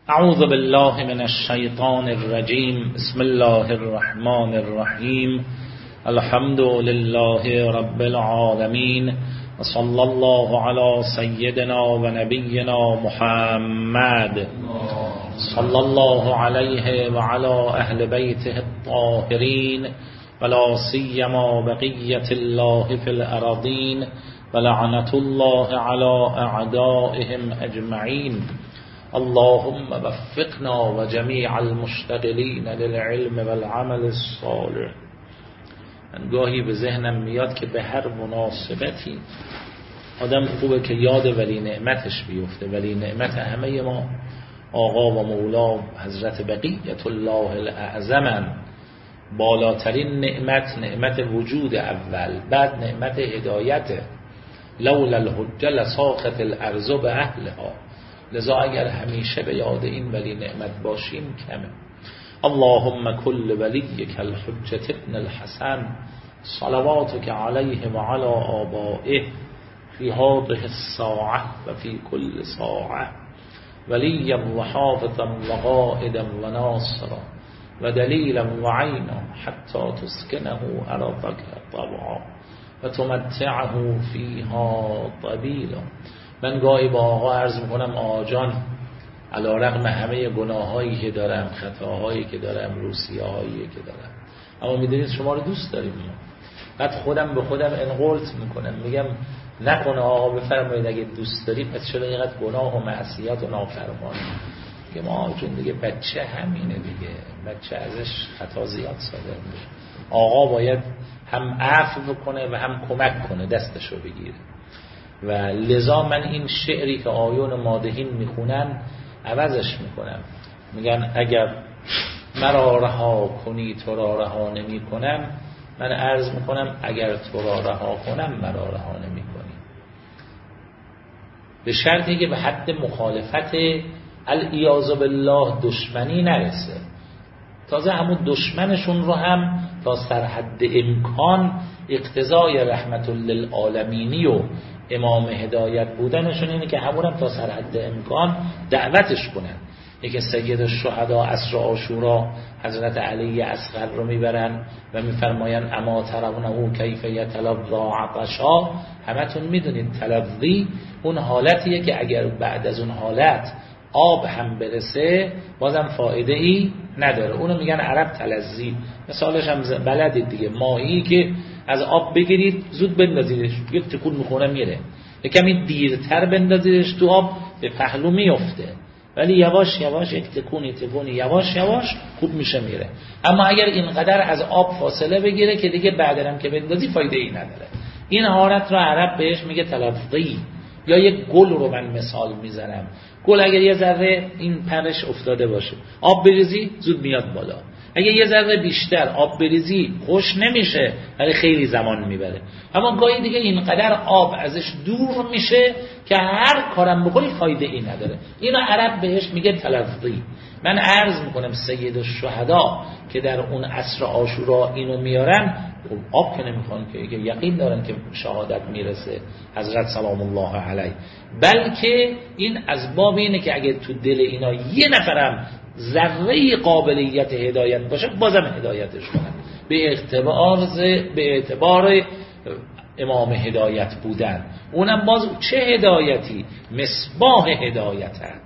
اعوذ بالله من الشیطان الرجیم. بسم الله الرحمن الرحیم. الحمد لله رب العالمین و صلی الله علی سیدنا و نبینا محمد صلی الله علیه و علی اهل بیته الطاهرین و لا سیما بقیة الله فی الارضین و لعنة الله علی اعدائهم اجمعین. اللهم وفقنا و جمیع المشتغلین للعلم والعمل الصالح. من گاهی به ذهنم میاد که به هر مناسبتی آدم خوبه که یاد ولی نعمتش بیفته. ولی نعمت همه ما آقا و مولا حضرت بقیت الله الاعظم. بالاترین نعمت وجود اول، بعد نعمت هدایت. لولا الحجه لساقط الارض باهلها. لذا اگر همیشه به یاد این ولی نعمت باشیم کمه. اللهم کل ولیک الحجة ابن الحسن صلواتک علیه و علی آبائه فی هذه الساعة و فی کل ساعة ولیا و حافظا و قائدا و ناصرا و دلیلا و عینا حتی تسکنه ارضک طوعا و تمتعه فیها طویلا. من گاهی با آقا عرض میکنم آقا جان، علی رغم همه گناهایی که دارم، خطاهایی که دارم، روسیه‌هایی که دارم، اما میدونید شما رو دوست داریم. بعد خودم به خودم انقلت میکنم، میگم نکنه آقا بفرمایید اگه دوست دارید پس چرا اینقدر گناه و معصیت و نافرمانی؟ میگم آقا جون دیگه بچه همینه دیگه، بچه ازش خطا زیاد صادر میشه. آقا باید هم عفو بکنه و هم کمک کنه، دستشو بگیره. و لذا من این شعری که آیون مادحین میخونن عوضش میکنم، میگن اگر مرا رها کنی تو را رها نمی کنم. من عرض میکنم اگر تو را رها کنم مرا رها نمی کنی، به شرطی که به حد مخالفت العیاذ بالله دشمنی نرسه. تازه همون دشمنشون رو هم تا سرحد امکان اقتضای رحمت للعالمینی و امام هدایت بودنشون اینه که همونم تا سرحد امکان دعوتش کنن. یکی سید الشهدا عصر عاشورا حضرت علی اصغر رو میبرن و میفرماین اما ترونه کیف یتلظی عطشا. همتون میدونید تلظی اون حالتیه که اگر بعد از اون حالت آب هم برسه بازم فایده ای نداره. اونو میگن عرب تلظی. مثالش هم بلدید دیگه، ماهی که از آب بگیرید زود بندازیدش، یک تکون میخونه میره. یکمی دیرتر بندازیدش تو آب به پهلو میفته، ولی یواش یواش یک تکونی یواش یواش خوب میشه میره. اما اگر اینقدر از آب فاصله بگیره که دیگه بعدرم که بندازی فایده ای نداره. این حالت رو عرب بهش میگه تلظی. یا یک گل رو من مثال میزنم. گل اگر یه ذره این پرش افتاده باشه آب بریزی زود میاد بالا، اگه یه ذره بیشتر آب بریزی خوش نمیشه ولی خیلی زمان میبره. اما گاهی دیگه اینقدر آب ازش دور میشه که هر کارم بکنی فایده ای نداره. اینو عرب بهش میگه تلظی. من عرض میکنم سید الشهدا که در اون عصر عاشورا اینو میارن، آب که نمیخوان که یقین دارن که شهادت میرسه حضرت سلام الله علیه، بلکه این از باب اینه که اگه تو دل اینا یه نفرم ذره قابلیت هدایت باشه بازم هدایتش کنن به اعتبار امام هدایت بودن. اونم باز چه هدایتی؟ مصباح هدایتن.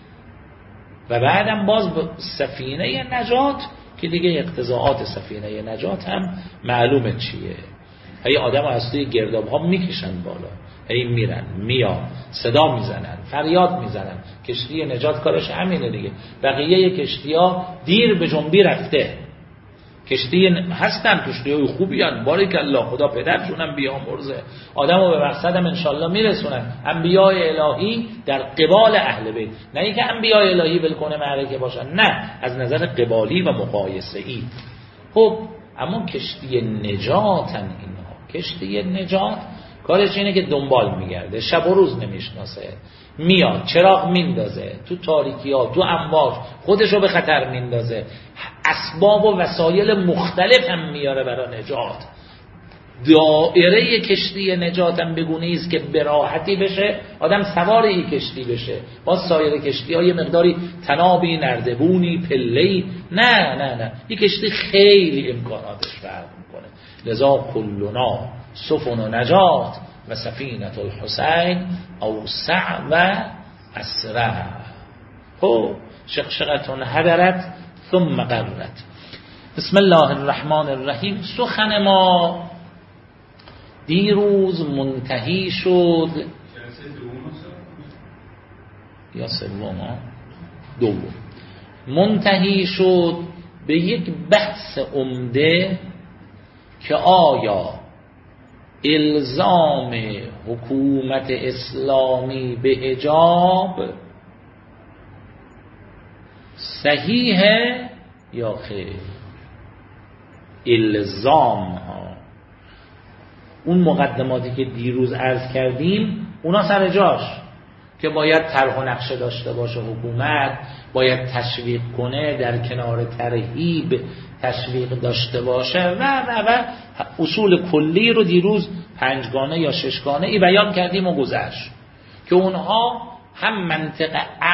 و بعدم باز سفینه نجات که دیگه اقتضاعات سفینه نجات هم معلومه چیه. هی آدم از توی گرداب ها میکشن بالا، هی میرن میان صدا میزنن فریاد میزنن. کشتی نجات کارش همینه دیگه. بقیه کشتی ها دیر به جنبی رفته. کشتی هستن، کشتی های خوبی هستن، بارک الله، خدا پدرشونم بیامرزه، آدم رو به مقصدم انشالله میرسونن. انبیاء الهی در قبال اهل بیت، نه اینکه انبیاء الهی بالکل معرکه باشن، نه، از نظر قبالی و مقایسه ای. خب اما کشتی نجاتن اینها. کشتی نجات کارش اینه که دنبال میگرده، شب و روز نمیشناسه، میاد چراغ میندازه تو تاریکی ها، تو امواج خودشو به خطر میندازه، اسباب و وسایل مختلف هم میاره برای نجات. دایره کشتی نجاتم بگونه است که به راحتی بشه آدم سوار این کشتی بشه، با سایر کشتی ها یه مقداری تنابی، نردبونی، پله‌ای، نه این کشتی خیلی امکاناتش فرق میکنه. لذا کلنا سفن نجات و سفینة الحسین اوسع و اسرع. خب شقشقتون هدرت ثم قررت. بسم الله الرحمن الرحیم. سخن ما دیروز منتهی شد یا سوم دوم منتهی شد به یک بحث عمده که آیا الزام حکومت اسلامی به حجاب صحیحه یا خیر. الزام ها، اون مقدماتی که دیروز عرض کردیم اونا سر جاش که باید طرح و نقشه داشته باشه، حکومت باید تشویق کنه، در کنار ترهیب تشویق داشته باشه و اصول کلی رو دیروز 5 گانه یا 6 گانه ای بیان کردیم و گذشت که اونها هم منطق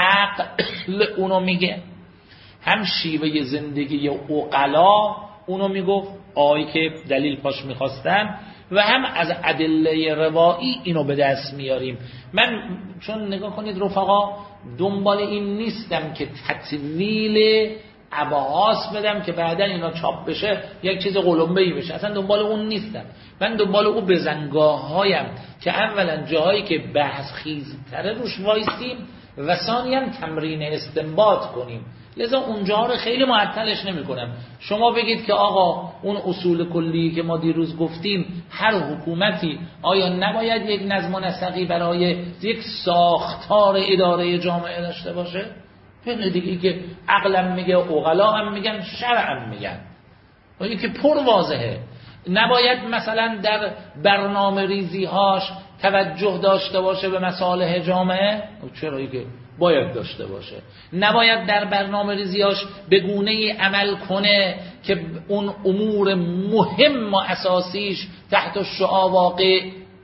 عقل اونو میگه، هم شیوه زندگی عقلا اونو میگفت آیه که دلیل پاش میخواستن، و هم از ادله روایی اینو به دست میاریم. من چون نگاه کنید رفقا دنبال این نیستم که تطویل ابحاث بدم که بعدا اینا چاپ بشه یک چیز قلمبه‌ای بشه، اصلا دنبال اون نیستم. من دنبال اون بزنگاه‌هایم که اولا جاهایی که بحث خیزتره روش وایسیم و ثانیاً تمرین استنباط کنیم. لذا اونجا رو خیلی معطلش نمی کنم. شما بگید که آقا اون اصول کلی که ما دیروز گفتیم هر حکومتی آیا نباید یک نظم و نسقی برای یک ساختار اداره جامعه داشته باشه؟ فقه دیگه که عقلم میگه، عقلا هم میگن، شرعم میگن، این که پر واضحه. نباید مثلا در برنامه ریزی هاش توجه داشته باشه به مصالح جامعه؟ چرا که باید داشته باشه. نباید در برنامه ریزیاش به گونه‌ای عمل کنه که اون امور مهم و اساسیش تحت الشعاع واقع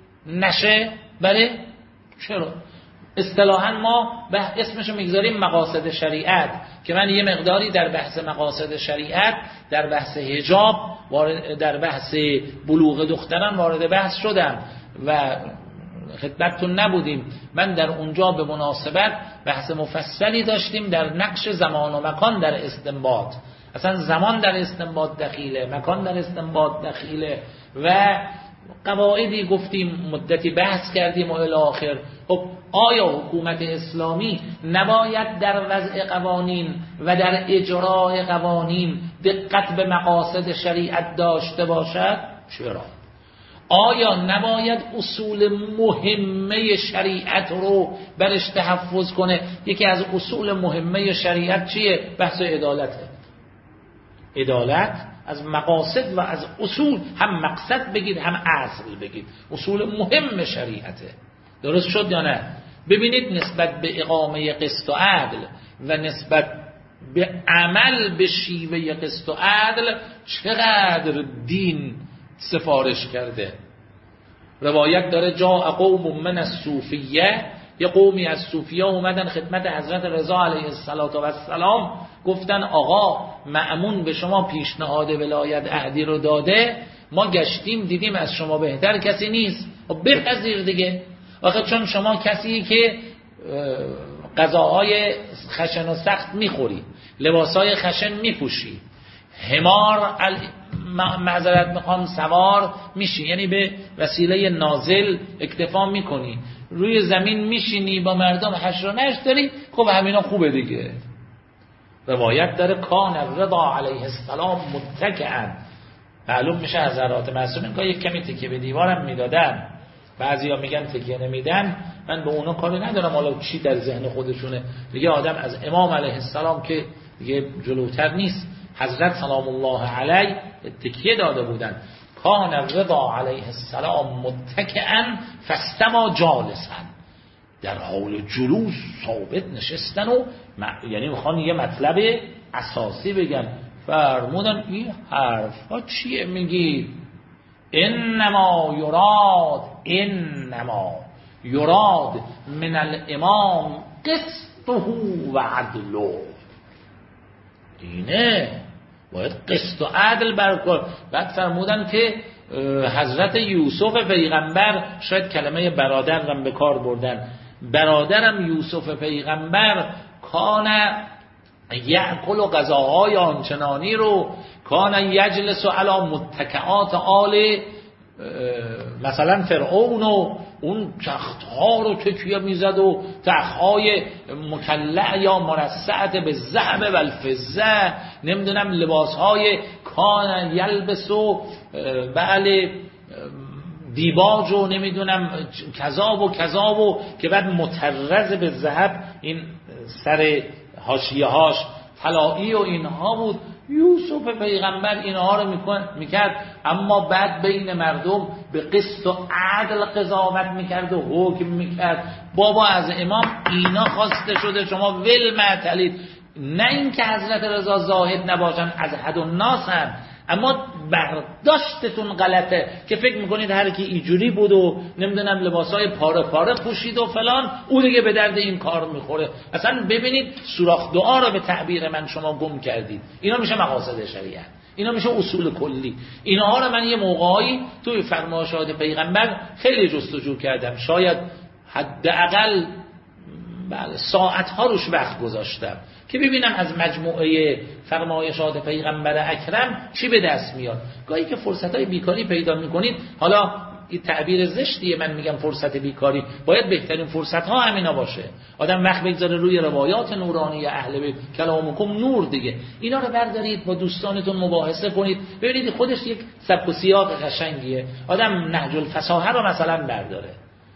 نشه؟ بله؟ چرا؟ اصطلاحاً ما به اسمشو میگذاریم مقاصد شریعت، که من یه مقداری در بحث مقاصد شریعت، در بحث حجاب، در بحث بلوغ دختران وارد بحث شدم و خدمتتون نبودیم. من در اونجا به مناسبت بحث مفصلی داشتیم در نقش زمان و مکان در استنباط. اصلا زمان در استنباط دخیله، مکان در استنباط دخیله و قواعدی گفتیم، مدتی بحث کردیم و الی آخر. خب آیا حکومت اسلامی نباید در وضع قوانین و در اجرای قوانین دقت به مقاصد شریعت داشته باشد؟ چرا؟ آیا نباید اصول مهمه شریعت رو برش تحفظ کنه؟ یکی از اصول مهمه شریعت چیه؟ بحث عدالته. عدالت از مقاصد و از اصول، هم مقصد بگید هم اصل بگید، اصول مهم شریعته. درست شد یا نه؟ ببینید نسبت به اقامه قسط و عدل و نسبت به عمل به شیوه قسط و عدل چقدر دین سفارش کرده. روایت داره جاء قوم من الصوفیه، یه قومی از صوفیه اومدن خدمت حضرت رضا علیه السلام، گفتن آقا مأمون به شما پیشنهاد ولایت عهدی رو داده، ما گشتیم دیدیم از شما بهتر کسی نیست. خب بپذیر دیگه. آخه چون شما کسی که غذاهای خشن و سخت میخوری، لباسهای خشن میپوشی، حمار معذرت میخوام سوار میشی، یعنی به وسیله نازل اکتفا میکنی، روی زمین میشینی با مردم حشر و نشر داری، خب همینا خوبه دیگه. روایت داره کان الرضا علیه السلام متکئا، معلوم میشه حضرات معصومین که یک کمی تکیه به دیوارم میدادن، بعضیا میگن تکیه نمیدن، من به اونا کاری ندارم حالا چی در ذهن خودشونه دیگه. آدم از امام علیه السلام که دیگه جلوتر نیست، حضرت سلام الله علیه تکیه داده بودن. کان الرضا علیه السلام متکئا فاستوى جالسا، در حال جلوس ثابت نشستن و یعنی میخوان یه مطلب اساسی بگن. فرمودن این حرفا چیه میگی؟ انما یراد من الامام قسطه و عدله. اینه باید قسط و عدل برکن. بعد فرمودن که حضرت یوسف پیغمبر، شاید کلمه برادر هم به کار بردن، برادرم یوسف پیغمبر کان یأکل غذاهای آنچنانی رو، کان یجلس علی متکئات آل مثلا فرعون و اون تختها رو تکیه میزد و تختهای مکلع یا مرصعت به ذهب و الفضه، نمیدونم لباسهای کان یلبس و بله دیباج و نمیدونم کذاب و که بعد مطرز به ذهب، این سر حاشیه هاش طلایی و اینها بود. یوسف پیغمبر اینها رو میکرد، اما بعد بین مردم به قسط و عدل قضاوت میکرد و حکم میکرد. بابا از امام اینا خواسته شده، شما ول معتلید. نه اینکه حضرت رضا زاهد نباشن، از حد الناس هم، اما برداشتتون غلطه که فکر میکنید هر کی اینجوری بود و نمیدونم لباسای پاره پاره پوشید و فلان، او دیگه به درد این کار میخوره. اصلا ببینید سوراخ دعا رو به تعبیر من شما گم کردید. اینا میشه مقاصد شریعت، اینا میشه اصول کلی. اینها رو من یه موقعی توی فرمایشات پیغمبر خیلی جستجو کردم، شاید حداقل ساعت‌ها روش وقت گذاشتم که ببینم از مجموعه فرمایشات پیغمبر اکرم چی به دست میاد. گاهی که فرصت‌های بیکاری پیدا میکنید، حالا این تعبیر زشتیه من میگم فرصت بیکاری، باید بهترین فرصت‌ها همینا باشه. آدم وقت بگذاره روی روایات نورانی اهل بیت، کلامکم نور دیگه، اینا رو بردارید با دوستانتون مباحثه کنید، ببینید خودش یک سبک و سیاق قشنگیه. آدم نهج الفصاحه رو مثلا برداره،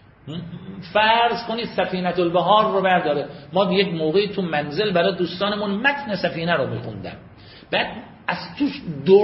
فرض کنید سفینه البحار رو برداره. ما یک موقعی تو منزل برای دوستانمون متن سفینه رو میخوندم، بعد از توش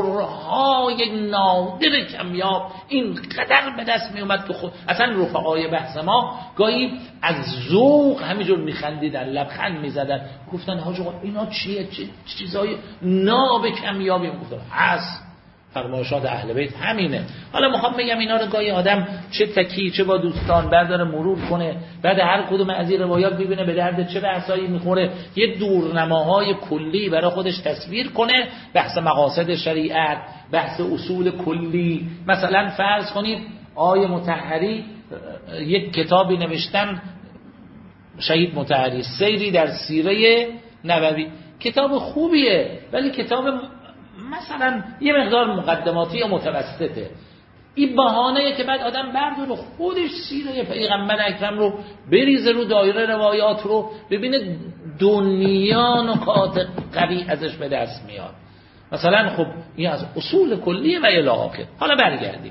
درهای نادر کمیاب اینقدر به دست میومد که خود اصلا رفقای بحث ما گاهی از ذوق همینجور میخندیدن، لبخند میزدن، گفتن حاج آقا اینا چیه، چه چیزای ناب کمیابی. گفتم هست، فرمایشات اهل بیت همینه. حالا میخوام بگم اینا رو گاهی آدم چه تکی چه با دوستان برداره مرور کنه، بعد هر کدوم از این روایات ببینه به درد چه بحثایی میخوره، یه دورنماهای کلی برای خودش تصویر کنه، بحث مقاصد شریعت، بحث اصول کلی. مثلا فرض کنید آیه مطهری یک کتابی نوشتن، شهید مطهری، سیری در سیره نبوی، کتاب خوبیه ولی کتاب مثلا یه مقدار مقدماتی یا متوسطه. این بهانه‌ایه که بعد آدم برداره خودش سیره پیغمبر اکرم رو بریزه رو دایره روایات رو، ببینه دنیا نکات قوی ازش به دست میاد. مثلا خب این از اصول کلیه و الی آخر. حالا برگردیم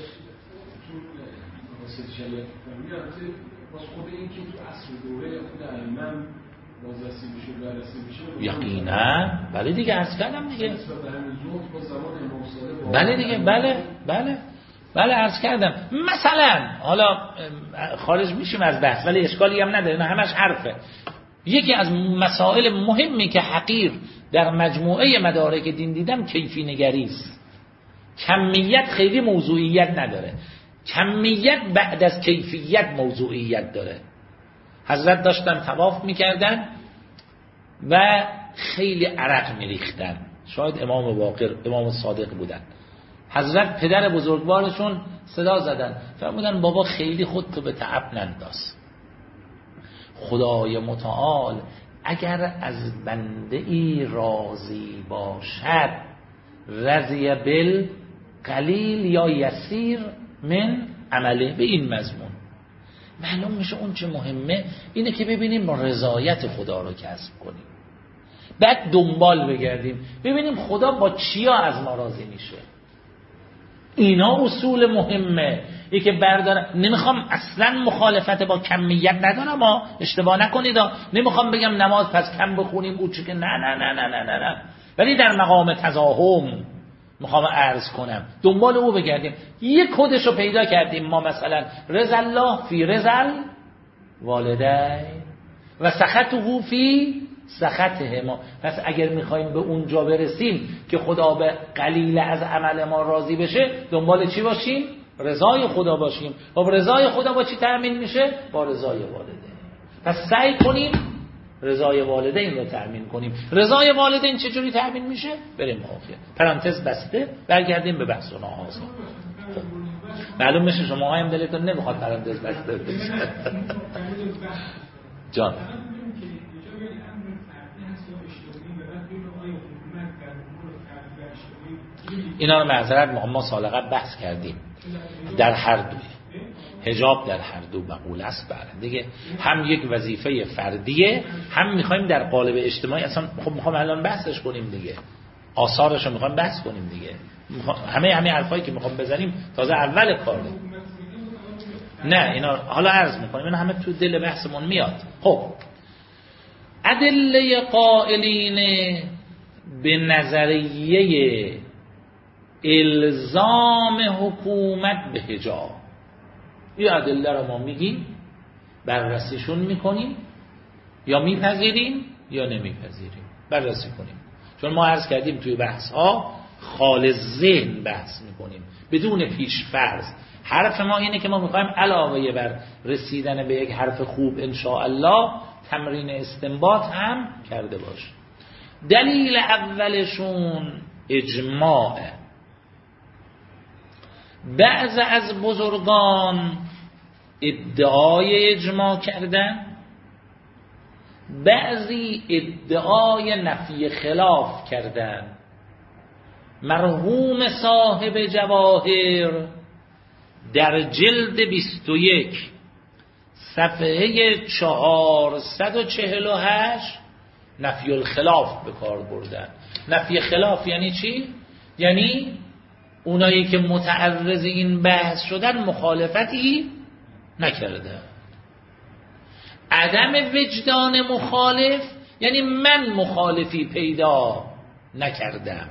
یقینا. بله دیگه عرض کردم دیگه، بله دیگه، بله عرض کردم. مثلا حالا خارج میشیم از بحث ولی اشکالی هم نداره، نه همش حرفه. یکی از مسائل مهمی که حقیر در مجموعه مدارک دین دیدم کیفی نگری است. کمیت خیلی موضوعیت نداره، کمیت بعد از کیفیت موضوعیت داره. حضرت داشتن طواف میکردن و خیلی عرق میریختن، شاید امام باقر، امام صادق بودن. حضرت پدر بزرگوارشون صدا زدن، فرمودن بابا خیلی خودتو به تعب ننداز، خدای متعال اگر از بنده ای راضی باشد رضی بالقلیل یا یسیر من عمله. به این مضمون معلوم میشه اون چه مهمه اینه که ببینیم ما رضایت خدا رو کسب کنیم، بعد دنبال بگردیم ببینیم خدا با چیا از ما راضی میشه. اینا اصول مهمه. ای که بردارم، نمیخوام اصلا مخالفت با کمیت ندارم، ما اشتباه نکنید، نمیخوام بگم نماز پس کم بخونیم او چه که نه نه نه نه نه نه نه، ولی در مقام تزاحم میخوام عرض کنم دنبال او بگردیم. یک کدش رو پیدا کردیم ما، مثلا رضا الله فی رضا والدین و سخطه فی سخطه ما. پس اگر میخوایم به اونجا برسیم که خدا به قلیل از عمل ما راضی بشه، دنبال چی باشیم؟ رضای خدا باشیم. خب رضای خدا با چی تأمین میشه؟ با رضای والدین. پس سعی کنیم رضای والدین رو تأمین کنیم. رضای والدین چجوری تأمین میشه؟ بریم حافیه. پرانتز بسته، برگردیم به بحث و ناهازه. معلوم میشه شما هم دلتون نمیخواد پرانتز بسته بشه. جان اینا رو معذرت ما سال قبل بحث کردیم. در هر دوی حجاب در هر دو مقول است. بله دیگه، هم یک وظیفه فردیه، هم میخوایم در قالب اجتماعی. اصلا خب میخوام الان بحثش کنیم دیگه، آثارش رو میخوایم بحث کنیم دیگه. همه حرفایی که میخوام بزنیم تازه اول کاره. نه اینا حالا عرض میکنیم، اینا همه تو دل بحثمون میاد. خب ادله قائلین به نظریه الزام حکومت به حجاب، این ادله رو ما میگیم، بررسیشون میکنیم، یا میپذیریم یا نمیپذیریم. بررسی کنیم، چون ما عرض کردیم توی بحث ها خالص ذهن بحث میکنیم بدون پیش فرض. حرف ما اینه که ما میخوایم علاوه بر رسیدن به یک حرف خوب انشاءالله تمرین استنباط هم کرده باش. دلیل اولشون اجماعه. بعض از بزرگان ادعای اجماع کردن، بعضی ادعای نفی خلاف کردن. مرحوم صاحب جواهر در جلد 21 صفحه 448 نفی الخلاف به کار بردن. نفی خلاف یعنی چی؟ یعنی اونایی که متعرض این بحث شدن مخالفتی نکردن. عدم وجدان مخالف یعنی من مخالفی پیدا نکردم.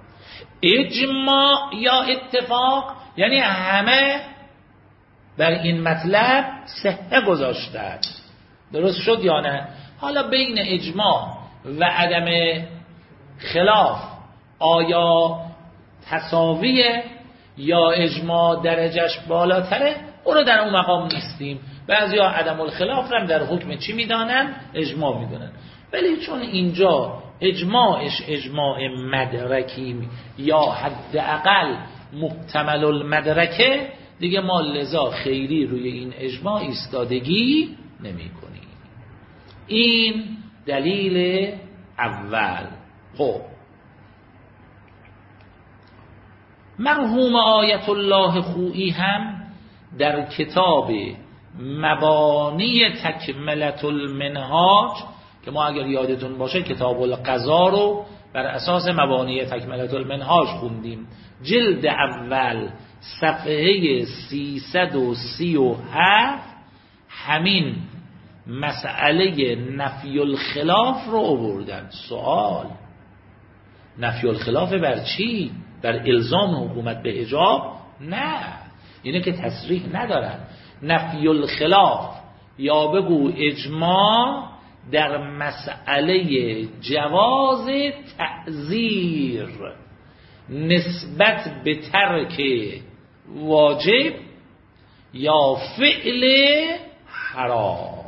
اجماع یا اتفاق یعنی همه بر این مطلب صحه گذاشتن. درست شد یا نه؟ حالا بین اجماع و عدم خلاف آیا تساویه یا اجماع درجهش بالاتره؟ اون رو در اون مقام نیستیم. بعضیا عدم الخلاف هم در حکم چی میدانن؟ اجماع میدونن. ولی چون اینجا اجماعش اجماع مدرکی یا حداقل محتمل المدرکه، دیگه ما لذا خیری روی این اجماع ایستادگی نمی کنیم. این دلیل اول. خب مرحوم آیت الله خویی هم در کتاب مبانی تکملة المنهاج که ما اگر یادتون باشه کتاب القضا رو بر اساس مبانی تکملة المنهاج خوندیم، جلد اول صفحه 337 همین مسئله نفی الخلاف رو آوردن. سوال نفی الخلاف بر چی؟ بر الزام حکومت به حجاب؟ نه، اینه که تصریح ندارن. نفی الخلاف یا بگو اجماع در مسئله جواز تعزیر نسبت به ترک واجب یا فعل حرام.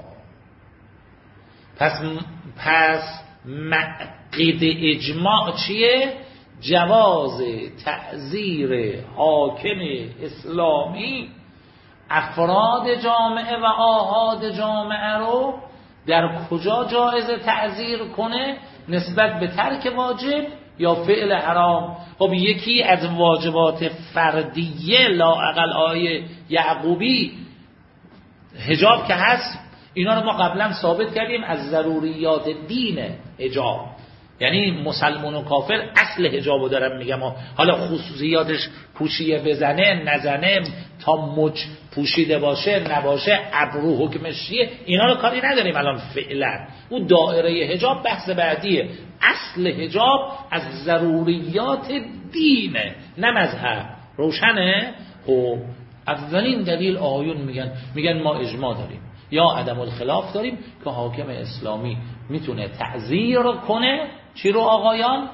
پس معقد اجماع چیه؟ جواز تعزیر حاکم اسلامی افراد جامعه و آحاد جامعه رو در کجا جایز تعزیر کنه؟ نسبت به ترک واجب یا فعل حرام. خب یکی از واجبات فردیه لااقل آیه یعقوبی حجاب که هست، اینا رو ما قبلا ثابت کردیم از ضروریات دین حجاب. یعنی مسلمان و کافر اصل حجابو دارم میگم، حالا خصوصیاتش پوشیه بزنه نزنه، تا مچ پوشیده باشه نباشه، ابرو حکمش چیه، اینا رو کاری نداریم الان فعلا. اون دایره حجاب بحث بعدیه. اصل حجاب از ضروریات دینه نه مذهب. روشنه؟ خب اولین دلیل آیون میگن ما اجماع داریم. یا عدم الخلاف داریم که حاکم اسلامی میتونه تعزیر کنه چی رو آقایان؟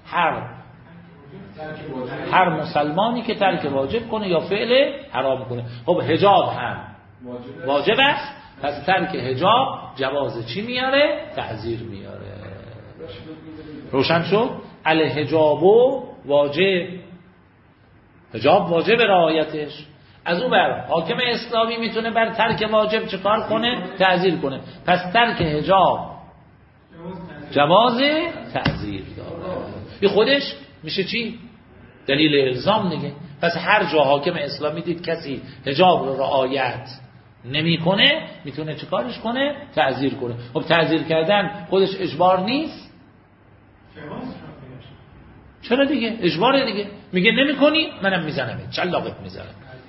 هر مسلمانی که ترک واجب کنه یا فعل حرام کنه. خب حجاب هم واجب است، پس ترک حجاب جواز چی میاره؟ تعزیر میاره. روشن شد؟ الحجاب واجب، حجاب واجب رعایتش. از اون بر حاکم اسلامی میتونه بر ترک واجب چه کار کنه؟ تعزیر کنه. پس ترک حجاب جواز تعزیر داره. این خودش میشه چی؟ دلیل الزام دیگه. پس هر جا حاکم اسلامی دید کسی حجاب رو رعایت نمیکنه میتونه چه کارش کنه؟ تعزیر کنه. خب تعزیر کردن خودش اجبار نیست؟ چرا دیگه؟ اجباره دیگه. میگه نمیکنی منم میزنم، چلاقت میزنم.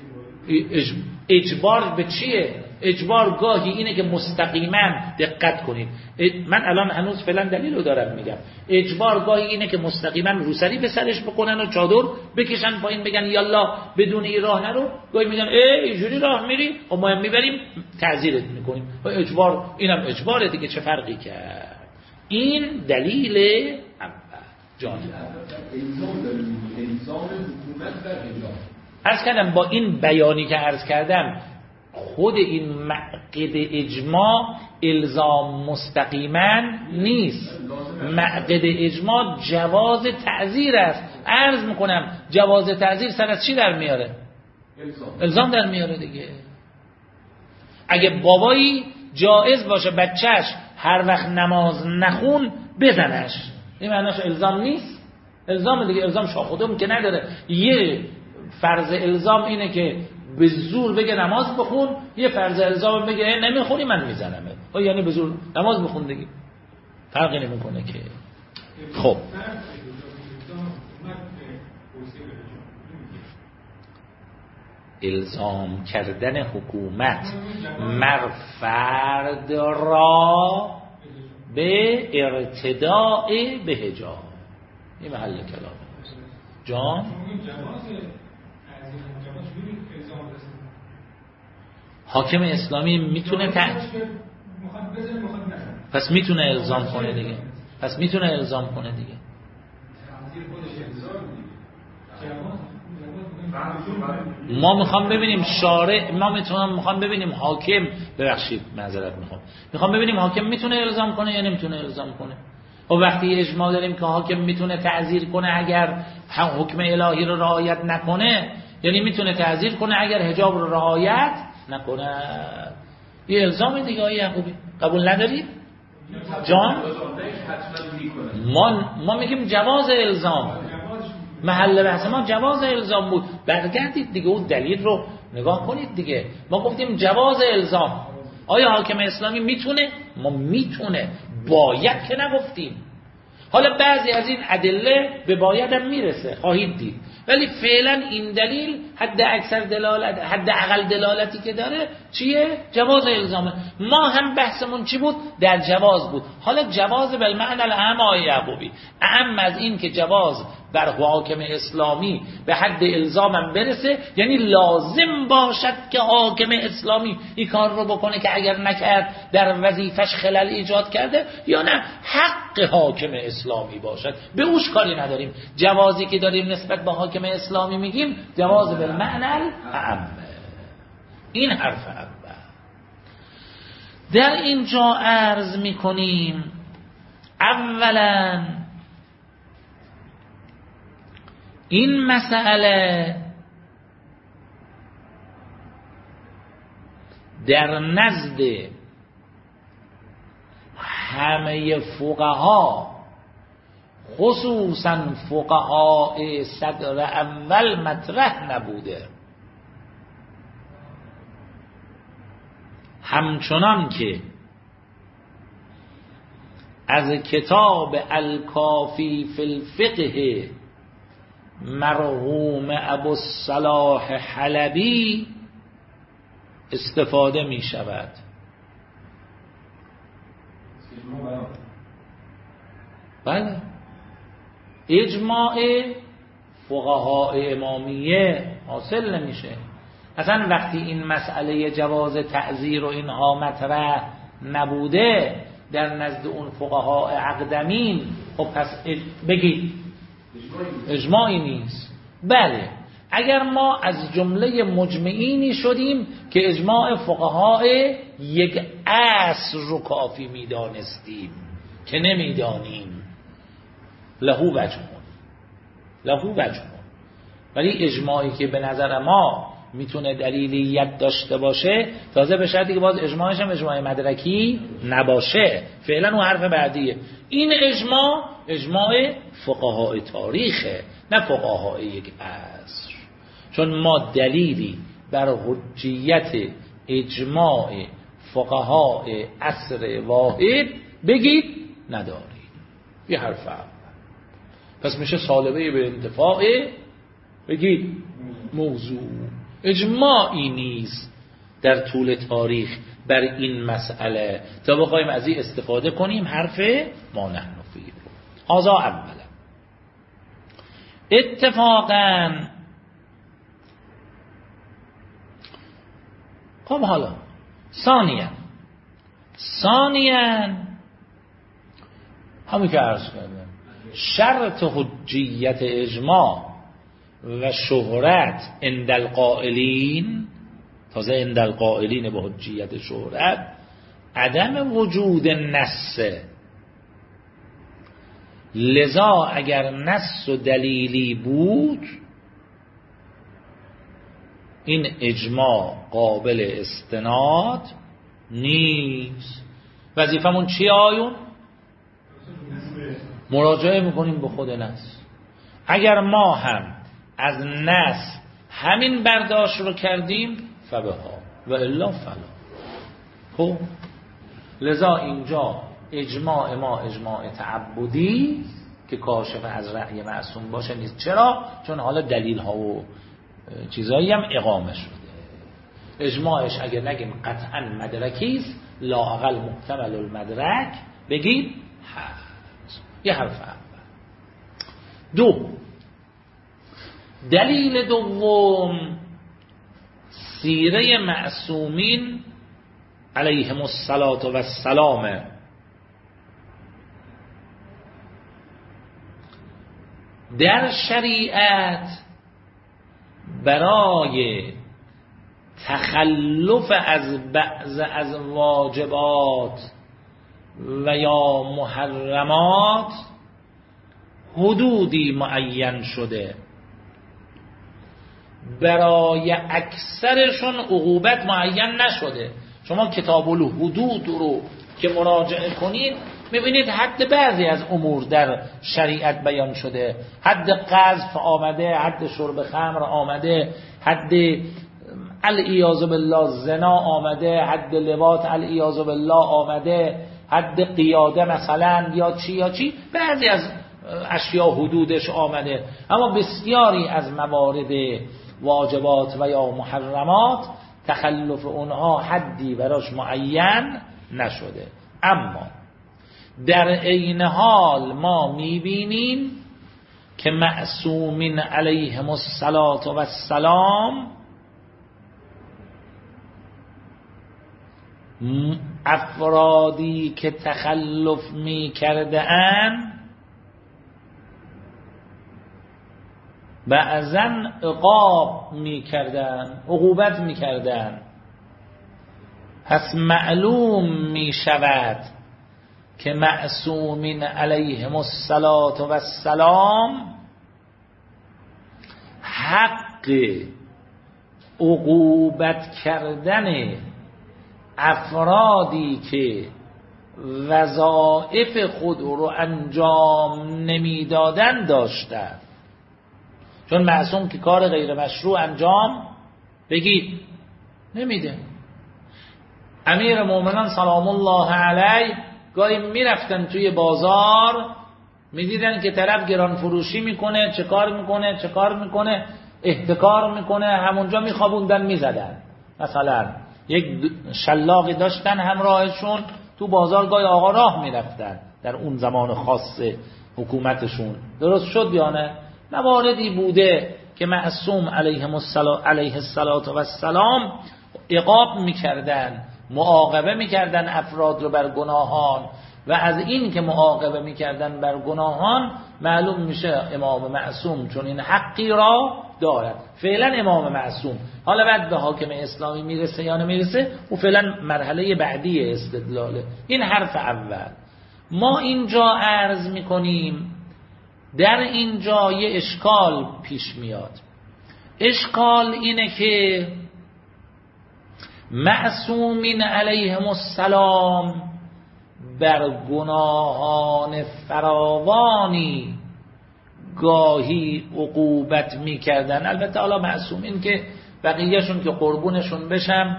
اجبار به چیه؟ اجبار گاهی اینه که مستقیما دقت کنید، من الان هنوز فعلا دلیل رو دارم میگم، اجبار گاهی اینه که مستقیما روسری به سرش بکنن و چادر بکشن پایین بگن یالا بدون این راه نرو. گاهی میگن اینجوری راه میری و ما هم میبریم تعزیرت میکنیم. و اجبار اینم اجباره دیگه، چه فرقی کرد؟ این دلیل جان الزام حکومت در حجاب. عرض کردم با این بیانی که عرض کردم خود این معقد اجماع الزام مستقیما نیست. معقد اجماع جواز تعزیر است. عرض میکنم جواز تعزیر سر از چی در میاره؟ الزام در میاره دیگه. اگه بابایی جایز باشه بچهش هر وقت نماز نخون بزنش، این معناش الزام نیست؟ الزام دیگه. الزام شاخودم که نداره. یه فرض الزام اینه که به زور بگه نماز بخون، یه فرض الزام بگه نمیخونی من میزنمه. یعنی به زور نماز بخون دیگه، فرقی نمیکنه که. خب الزام کردن حکومت مر فرد را به ارتداء به حجاب، این محل کلامه جان. حاکم اسلامی میتونه پس میتونه الزام کنه دیگه. پس میتونه الزام کنه دیگه. ما میخوام ببینیم شارع، میخوام ببینیم حاکم، ببخشید معذرت میخوام ببینیم حاکم میتونه الزام کنه یا نمیتونه الزام کنه. و وقتی اجماع داریم که حاکم میتونه تعزیر کنه اگر حکم الهی رو رعایت نکنه، یعنی میتونه تعزیر کنه اگر حجاب رو رعایت نکنه. یه الزام دیگه های یعقوبی قبول ندارید؟ جان ما میگیم جواز الزام، محل بحث ما جواز الزام بود. برگردید دیگه اون دلیل رو نگاه کنید دیگه. ما گفتیم جواز الزام. آیا حاکم اسلامی میتونه؟ ما میتونه، باید که نگفتیم. حالا بعضی از این ادله به باید هم میرسه، خواهید دید، ولی فعلا این دلیل حد اقل دلالتی که داره چیه؟ جواز الزامه. ما هم بحثمون چی بود؟ در جواز بود. حالا جواز بالمعنی الاعم آقای یعقوبی، اعم از این که جواز بر حاکم اسلامی به حد الزامم برسه، یعنی لازم باشد که حاکم اسلامی این کار رو بکنه که اگر نکرد در وظیفش خلل ایجاد کرده، یا نه حق حاکم اسلامی باشد، به اوش کاری نداریم. جوازی که داریم نسبت به حاکم اسلامی میگیم جواز بالمعنی الاعم. این حرف اول. در اینجا عرض میکنیم اولا این مسئله در نزد همه فقها، خصوصا فقهای صدر اول، مطرح نبوده. همچنان که از کتاب الکافی فی الفقه مرحوم ابوالصلاح حلبی استفاده می شود. بله، اجماع فقهای امامیه حاصل نمیشه. اصلا وقتی این مسئله جواز تعزیر و اینها مطرح نبوده در نزد اون فقها اقدمین، خب پس بگید اجماعی نیست. بله، اگر ما از جمله مجمعینی شدیم که اجماع فقهای یک عصر رو کافی میدانستیم که نمیدانیم، له وجه. ولی اجماعی که به نظر ما میتونه دلیلیت داشته باشه، تازه به شرطی که باز اجماعش هم اجماع مدرکی نباشه. فعلا اون حرف بعدیه. این اجماع فقهای تاریخه، نه فقهای یک عصر. چون ما دلیلی بر حجیت اجماع فقهای عصر واحد بگید نداریم. یه حرف اول. پس میشه سالبه به انتفاع بگید موضوع. اجماعی نیست در طول تاریخ بر این مسئله تا بخوایم از این استفاده کنیم حرف ما نحن فیه. هذا اولا. اتفاقا خب حالا ثانیاً همون که عرض کردم، شرط حجیت اجماع و شهرت عند القائلین، تازه عند القائلین به حجیت شهرت، عدم وجود نص. لذا اگر نص و دلیلی بود این اجماع قابل استناد نیست. وظیفمون چیه آیون؟ مراجعه میکنیم به خود نص. اگر ما هم از نص همین برداشت رو کردیم فبها و الا فلا. خب لذا اینجا اجماع ما اجماع تعبدی که کاشف از رأی معصوم باشه نیست. چرا؟ چون حالا دلیل ها و چیزایی هم اقامه شده. اجماعش اگر نگیم قطعا مدرکیست، لااقل محتمل المدرک بگید هست. یه حرف اول. دو، دلیل دوم سیره معصومین علیهم الصلاة و السلام. در شریعت برای تخلف از بعض از واجبات و یا محرمات حدودی معین شده، برای اکثرشون عقوبت معین نشده. شما کتاب الحدود رو که مراجعه کنید میبینید حد بعضی از امور در شریعت بیان شده. حد قذف آمده، حد شرب خمر آمده، حد العیاذ بالله زنا آمده، حد لواط العیاذ بالله آمده، حد قیاده مثلا یا چی. بعضی از اشیاء حدودش آمده، اما بسیاری از موارد واجبات و یا محرمات تخلف اونها حدی براش معین نشده. اما در عین حال ما میبینیم که معصومین علیهم الصلاة و السلام افرادی که تخلف میکرده اند بعضا عقاب میکردن، عقوبت میکردن. پس معلوم میشود که معصومین علیهم الصلاة و السلام حق عقوبت کردن افرادی که وظایف خود رو انجام نمیدادن داشتند. چون معصوم که کار غیر مشروع انجام بگید نمیده. امیر مومنان سلام الله علیه گاهی میرفتن توی بازار میدیدن که طرف گران فروشی میکنه، چه کار میکنه، احتکار میکنه، همونجا میخوابوندن میزدن. مثلا یک شلاقی داشتن همراهشون تو بازار، گاهی آقا راه میرفتن در اون زمان خاص حکومتشون. درست شد یا نه؟ مواردی بوده که معصوم علیه الصلاة و السلام عقاب میکردن، معاقبه میکردن افراد رو بر گناهان، و از این که معاقبه میکردن بر گناهان معلوم میشه امام معصوم چون این حقی را دارد. فعلا امام معصوم، حالا بعد به حاکم اسلامی میرسه یا نمیرسه او فعلا مرحله بعدی استدلاله. این حرف اول. ما اینجا عرض میکنیم در اینجا یه اشکال پیش میاد. اشکال اینه که معصومین علیهم السلام بر گناهان فراوانی گاهی عقوبت میکردن. البته حالا معصومین که بقیهشون که قربونشون بشم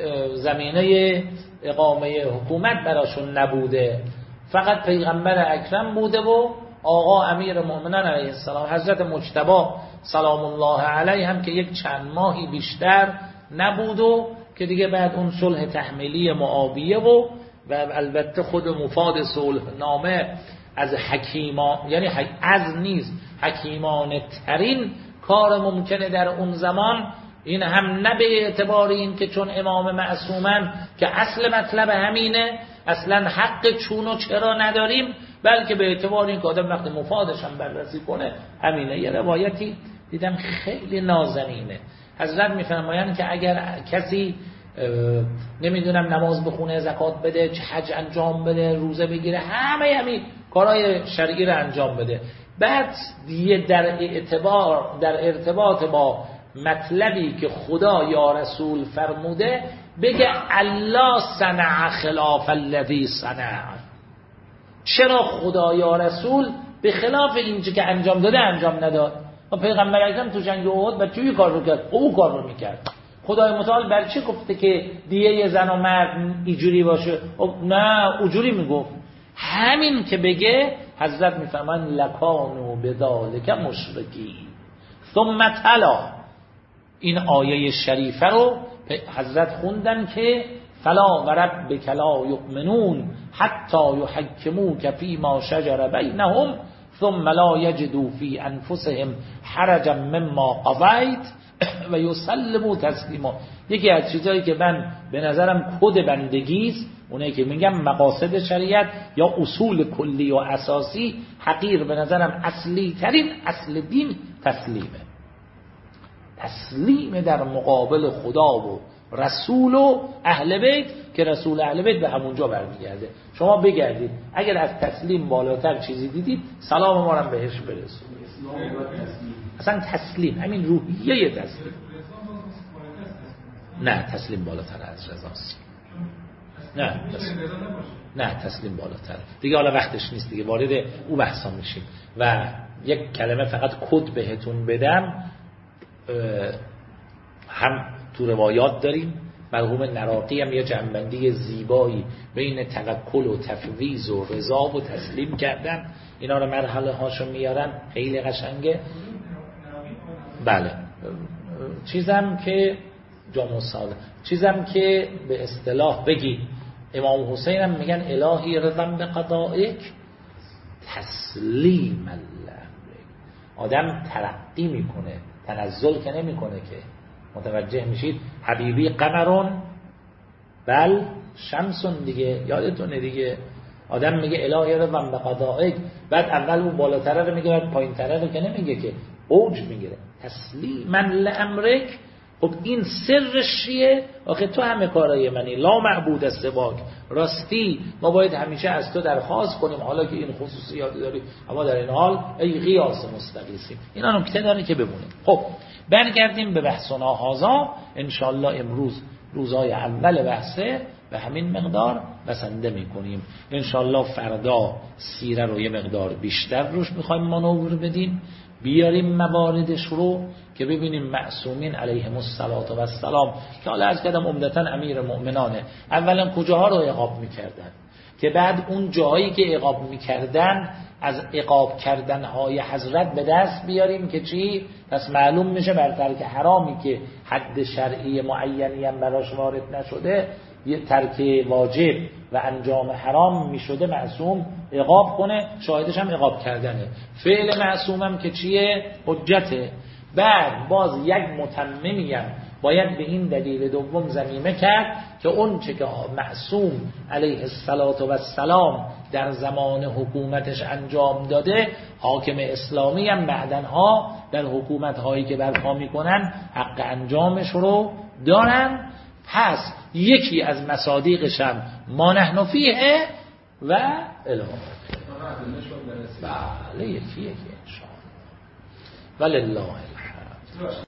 زمینه اقامه حکومت براشون نبوده، فقط پیغمبر اکرم بوده و آقا امیر مؤمنان علیه السلام حضرت مجتبی سلام الله علیه هم که یک چند ماهی بیشتر نبود و که دیگه بعد اون صلح تحمیلی معاویه و البته خود مفاد صلح نامه از حکیمان، یعنی از نیست حکیمانه ترین کار ممکنه در اون زمان، این هم نه به اعتبار این که چون امام معصومن که اصل مطلب همینه، اصلا حق چون و چرا نداریم، بلکه به اعتبار این که آدم وقتی مفادش هم بررسی کنه همینه. یه روایتی دیدم خیلی نازنینه، حضرت میفرمایند که اگر کسی نمیدونم نماز بخونه، زکات بده، حج انجام بده، روزه بگیره، همین کارهای شرعی رو انجام بده، بعد دیگه در ارتباط با مطلبی که خدا یا رسول فرموده بگه الله صنع خلاف الذی صنع، چرا خدا یا رسول به خلاف اینچه که انجام داده انجام نداد؟ و پیغمبر اکرم تو جنگ احد بر چی کار رو کرد؟ او کار رو میکرد. خدای متعال بر چی گفته که دیه زن و مرد اینجوری باشه؟ نه اونجوری میگفت. همین که بگه حضرت میفرمان لکانو بذالک مشرکی. ثم تلا این آیه شریفه رو حضرت خوندن که فلا و ربک لا یؤمنون حتی یحکموک فیما شجر بینهم ثم لا یجدوا فی انفسهم حرجا مما قضیت و یسلموا تسلیما. یکی از چیزایی که من به نظرم کد بندگی است، اونایی که میگم مقاصد شریعت یا اصول کلی و اساسی، حقیر به نظرم اصلی ترین اصل دین تسلیمه. تسلیم در مقابل خدا و رسول و اهل بیت، که رسول اهل بیت به همونجا برمیگرده. شما بگردید اگر از تسلیم بالاتر چیزی دیدید سلام ما رو بهش برسونید. اصلا تسلیم همین روحیه تسلیم. نه تسلیم بالاتر از رضاست. نه تسلیم بالاتر دیگه. حالا وقتش نیست دیگه وارد او بحثا میشیم. و یک کلمه فقط کد بهتون بدم، هم تو روایات داریم، مرحوم نراقی هم یه جنبندی زیبایی بین توکل و تفویض و رضا و تسلیم کردن، اینا رو مرحله هاشو میارن، خیلی قشنگه. بله چیزم که جامع ساله، چیزم که به اصطلاح بگی امام حسین هم میگن الهی رضا به قضائک تسلیم الله. آدم ترقی میکنه، تنزل که نمیکنه که. متوجه میشید؟ حبیبی قمرون بل شمسون دیگه، یادتونه دیگه. آدم میگه الهی رضا به قضائک، بعد اول اون بالاتره رو میگه بعد پایینتره رو که نمیگه که، اوج میگیره. تسلیما لامرک. خب این سرش چیه؟ آخه تو همه کارای منی، لا معبود سواک، راستی ما باید همیشه از تو درخواست کنیم، حالا که این خصوصیات داری، اما در این حال ای قیاس مستقیسیم. اینا نکته داره که بمونیم. خب برگردیم به بحثنا هذا. انشالله امروز روزهای اول بحثه به همین مقدار بسنده میکنیم. انشالله فردا سیره رو یه مقدار بیشتر روش میخوایم مانور بدیم، بیاریم مواردش رو که ببینیم معصومین علیهم السلام که حالا از کدام عمدتاً امیر مؤمنانه، اولا کجاها رو عقاب میکردن، که بعد اون جایی که عقاب میکردن از عقاب کردنهای حضرت به دست بیاریم که چی؟ پس معلوم میشه بر ترک حرامی که حد شرعی معینی هم براش وارد نشده، یه ترک واجب و انجام حرام میشده معصوم عقاب کنه، شاهدش هم عقاب کردنه. فعل معصوم هم که چیه؟ حجته. بعد باز یک متممیم باید به این دلیل دوم ضمیمه کرد که اون چه که معصوم علیه السلام در زمان حکومتش انجام داده، حاکم اسلامی هم بعدنها در حکومت هایی که برپا میکنن حق انجامش رو دارن. پس یکی از مصادیقش هم ما نحن فیه و الی بله یکی انشاءالله ولله الحمد.